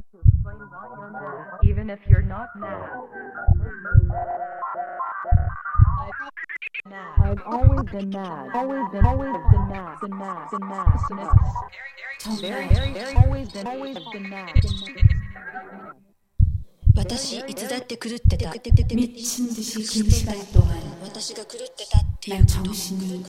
Even if you're not mad. I've always been mad. Always been mad. Always been mad. 私いつだって狂ってた 미친 듯이 진실한 동안 私が狂ってたっていう 난 정신이